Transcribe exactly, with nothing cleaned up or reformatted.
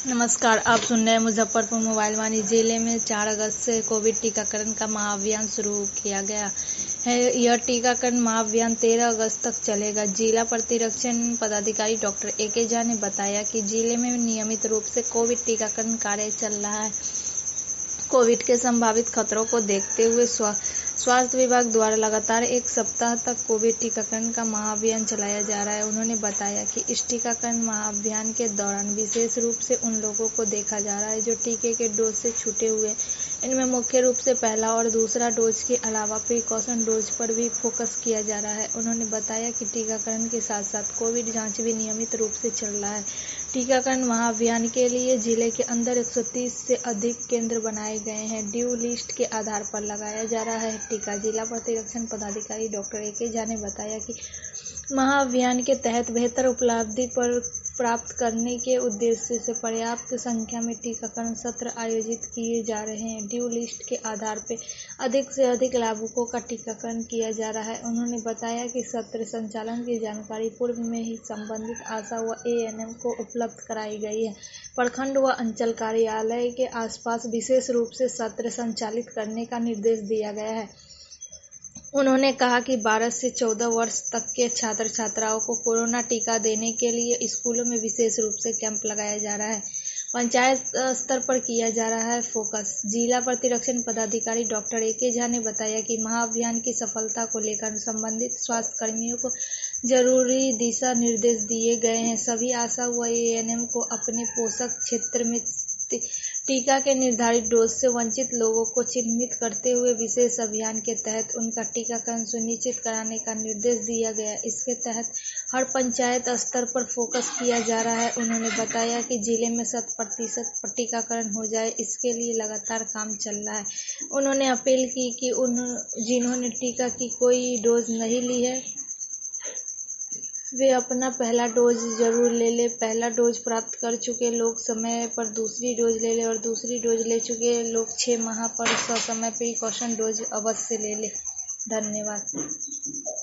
नमस्कार, आप सुन रहे हैं मुजफ्फरपुर मोबाइल वाणी। जिले में चार अगस्त से कोविड टीकाकरण का महाअभियान शुरू किया गया है। यह टीकाकरण महाअभियान तेरह अगस्त तक चलेगा। जिला प्रतिरक्षण पदाधिकारी डॉक्टर ए के झा ने बताया कि जिले में नियमित रूप से कोविड टीकाकरण कार्य चल रहा है। कोविड के संभावित खतरों को देखते हुए स्वास्थ्य विभाग द्वारा लगातार एक सप्ताह तक कोविड टीकाकरण का महाअभियान चलाया जा रहा है। उन्होंने बताया कि इस टीकाकरण महाअभियान के दौरान विशेष रूप से उन लोगों को देखा जा रहा है जो टीके के डोज से छूटे हुए। इनमें मुख्य रूप से पहला और दूसरा डोज के अलावा प्रिकॉशन डोज पर भी फोकस किया जा रहा है। उन्होंने बताया कि टीकाकरण के साथ साथ कोविड जाँच भी नियमित रूप से चल रहा है। टीकाकरण महाअभियान के लिए जिले के अंदर एक सौ तीस से अधिक केंद्र बनाए गए हैं। ड्यू लिस्ट के आधार पर लगाया जा रहा है टीका। जिला प्रतिरक्षण पदाधिकारी डॉक्टर ए के झा ने बताया कि महाअभियान के तहत बेहतर उपलब्धि पर प्राप्त करने के उद्देश्य से पर्याप्त संख्या में टीकाकरण सत्र आयोजित किए जा रहे हैं। ड्यू लिस्ट के आधार पर अधिक से अधिक लाभुकों का टीकाकरण किया जा रहा है। उन्होंने बताया कि सत्र संचालन की जानकारी पूर्व में ही संबंधित आशा व ए एन एम को उपलब्ध कराई गई है। प्रखंड व अंचल कार्यालय के आसपास विशेष रूप से सत्र संचालित करने का निर्देश दिया गया है। उन्होंने कहा कि बारह से चौदह वर्ष तक के छात्र छात्राओं को कोरोना टीका देने के लिए स्कूलों में विशेष रूप से कैंप लगाया जा रहा है। पंचायत स्तर पर किया जा रहा है फोकस। जिला प्रतिरक्षण पदाधिकारी डॉक्टर ए के झा ने बताया कि महाअभियान की सफलता को लेकर संबंधित स्वास्थ्य कर्मियों को जरूरी दिशा निर्देश दिए गए हैं। सभी आशा व ए एन एम को अपने पोषक क्षेत्र में टीका के निर्धारित डोज से वंचित लोगों को चिन्हित करते हुए विशेष अभियान के तहत उनका टीकाकरण सुनिश्चित कराने का निर्देश दिया गया। इसके तहत हर पंचायत स्तर पर फोकस किया जा रहा है। उन्होंने बताया कि जिले में शत प्रतिशत टीकाकरण हो जाए, इसके लिए लगातार काम चल रहा है। उन्होंने अपील की कि उन जिन्होंने टीका की कोई डोज नहीं ली है वे अपना पहला डोज जरूर ले ले। पहला डोज प्राप्त कर चुके लोग समय पर दूसरी डोज ले ले और दूसरी डोज ले चुके लोग छह माह पर ससमय प्रिकॉशन डोज अवश्य ले ले। धन्यवाद।